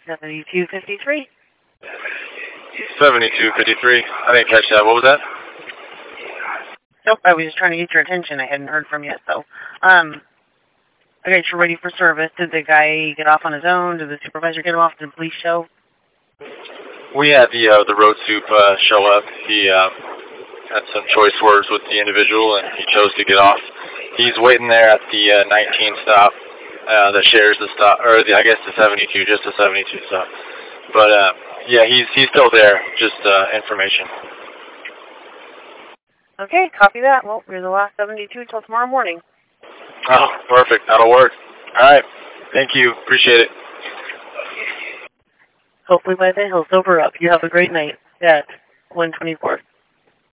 7253. 7253. I didn't catch that. What was that? Nope, I was just trying to get your attention. I hadn't heard from you, so. Okay, you're ready for service. Did the guy get off on his own? Did the supervisor get him off? Did the police show? We had the road soup show up. He had some choice words with the individual, and he chose to get off. He's waiting there at the 19 stop that shares the stop, or I guess the 72, just the 72 stop. But yeah, he's still there. Just information. Okay, copy that. Well, you're the last 72 until tomorrow morning. Oh, perfect. That'll work. All right. Thank you. Appreciate it. Hopefully by then he'll sober up. You have a great night at 124.